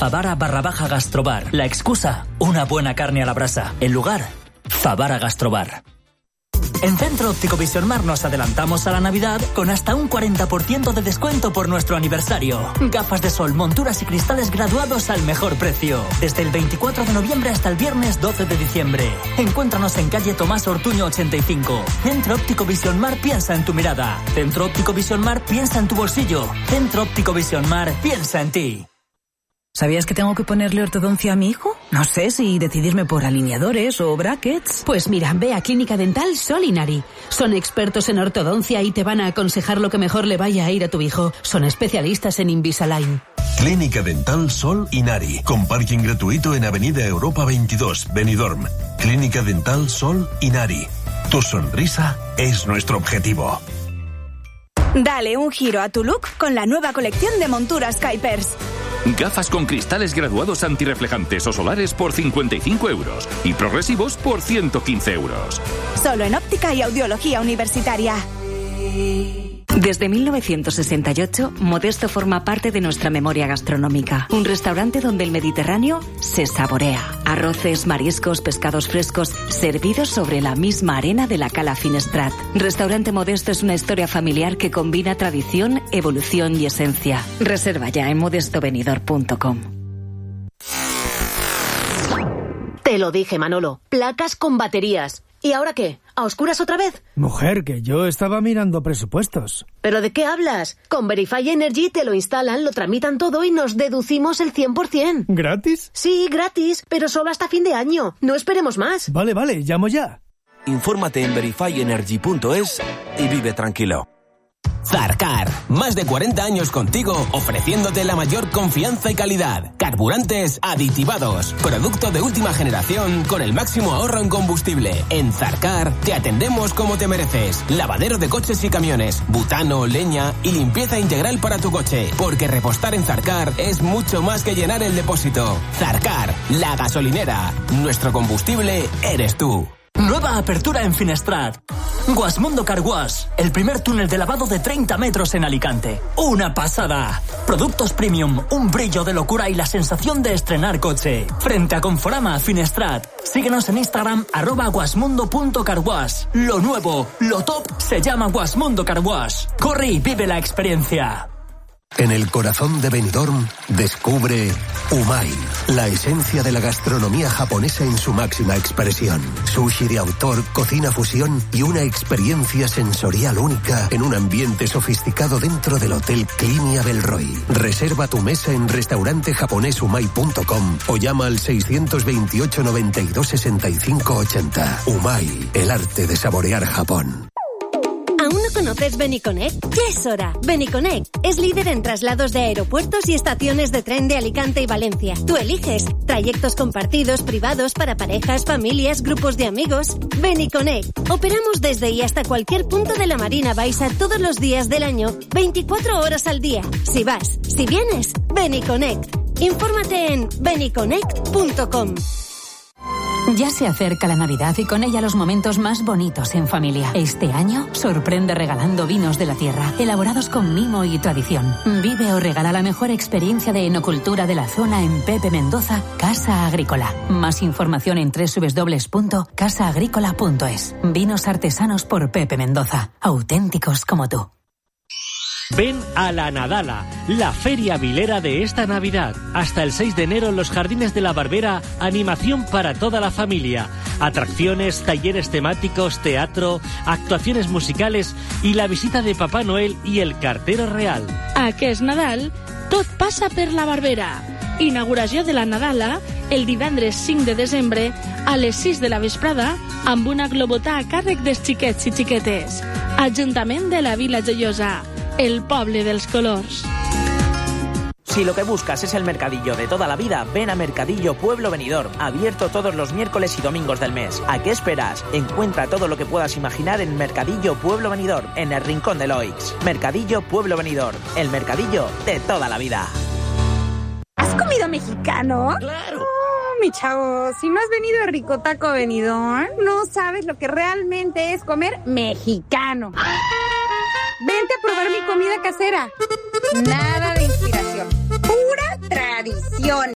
Favara_gastrobar. La excusa, una buena carne a la brasa. El lugar, Favara Gastrobar. En Centro Óptico Vision Mar nos adelantamos a la Navidad con hasta un 40% de descuento por nuestro aniversario. Gafas de sol, monturas y cristales graduados al mejor precio. Desde el 24 de noviembre hasta el viernes 12 de diciembre. Encuéntranos en calle Tomás Ortuño 85. Centro Óptico Vision Mar piensa en tu mirada. Centro Óptico Vision Mar piensa en tu bolsillo. Centro Óptico Vision Mar piensa en ti. ¿Sabías que tengo que ponerle ortodoncia a mi hijo? No sé si decidirme por alineadores o brackets. Pues mira, ve a Clínica Dental Sol Inari. Son expertos en ortodoncia y te van a aconsejar lo que mejor le vaya a ir a tu hijo. Son especialistas en Invisalign. Clínica Dental Sol Inari, con parking gratuito en Avenida Europa 22, Benidorm. Clínica Dental Sol Inari. Tu sonrisa es nuestro objetivo. Dale un giro a tu look con la nueva colección de monturas Kuipers. Gafas con cristales graduados antirreflejantes o solares por 55 euros y progresivos por 115 euros. Solo en Óptica y Audiología Universitaria. Desde 1968, Modesto forma parte de nuestra memoria gastronómica. Un restaurante donde el Mediterráneo se saborea. Arroces, mariscos, pescados frescos, servidos sobre la misma arena de la Cala Finestrat. Restaurante Modesto es una historia familiar que combina tradición, evolución y esencia. Reserva ya en modestovenidor.com. Te lo dije, Manolo. Placas con baterías. ¿Y ahora qué? ¿A oscuras otra vez? Mujer, que yo estaba mirando presupuestos. ¿Pero de qué hablas? Con Verify Energy te lo instalan, lo tramitan todo y nos deducimos el 100%. ¿Gratis? Sí, gratis, pero solo hasta fin de año. No esperemos más. Vale, llamo ya. Infórmate en verifyenergy.es y vive tranquilo. Zarcar, más de 40 años contigo, ofreciéndote la mayor confianza y calidad. Carburantes aditivados, producto de última generación con el máximo ahorro en combustible. En Zarcar te atendemos como te mereces. Lavadero de coches y camiones, butano, leña y limpieza integral para tu coche. Porque repostar en Zarcar es mucho más que llenar el depósito. Zarcar, la gasolinera. Nuestro combustible eres tú. Nueva apertura en Finestrat. Guasmundo Car Wash, el primer túnel de lavado de 30 metros en Alicante. ¡Una pasada! Productos premium, un brillo de locura y la sensación de estrenar coche. Frente a Conforama, Finestrat. Síguenos en Instagram, @guasmundo.carwash. Lo nuevo, lo top, se llama Guasmundo Car Wash. Corre y vive la experiencia. En el corazón de Benidorm, descubre Umai, la esencia de la gastronomía japonesa en su máxima expresión. Sushi de autor, cocina fusión y una experiencia sensorial única en un ambiente sofisticado dentro del Hotel Clinia Belroy. Reserva tu mesa en restaurantejaponesumai.com o llama al 628 92 65 80. Umai, el arte de saborear Japón. ¿Aún no conoces Beniconnect? Ya es hora. Beniconnect es líder en traslados de aeropuertos y estaciones de tren de Alicante y Valencia. Tú eliges trayectos compartidos, privados, para parejas, familias, grupos de amigos. Beniconnect. Operamos desde y hasta cualquier punto de la Marina Baixa todos los días del año, 24 horas al día. Si vas, si vienes, Beniconnect. Infórmate en beniconnect.com. Ya se acerca la Navidad y con ella los momentos más bonitos en familia. Este año sorprende regalando vinos de la tierra, elaborados con mimo y tradición. Vive o regala la mejor experiencia de enocultura de la zona en Pepe Mendoza, Casa Agrícola. Más información en www.casaagricola.es. Vinos artesanos por Pepe Mendoza, auténticos como tú. Ven a la Nadala, la feria vilera de esta Navidad. Hasta el 6 de enero en los Jardines de la Barbera, animación para toda la familia. Atracciones, talleres temáticos, teatro, actuaciones musicales y la visita de Papá Noel y el cartero real. Aquest Nadal, tot passa per la Barbera. Inauguració de la Nadala el divendres 5 de desembre a les 6 de la vesprada amb una globotà a càrrec dels xiquets i xiquetes. Ajuntament de la Vila Joiosa. El poble dels colors. Si lo que buscas es el mercadillo de toda la vida, ven a Mercadillo Pueblo Benidorm, abierto todos los miércoles y domingos del mes. ¿A qué esperas? Encuentra todo lo que puedas imaginar en Mercadillo Pueblo Benidorm, en el rincón de Loix. Mercadillo Pueblo Benidorm, el mercadillo de toda la vida. ¿Has comido mexicano? ¡Claro! Oh, mi chavo, si no has venido a Rico Taco Benidorm, no sabes lo que realmente es comer mexicano. Vente a probar mi comida casera. Nada de inspiración, pura tradición.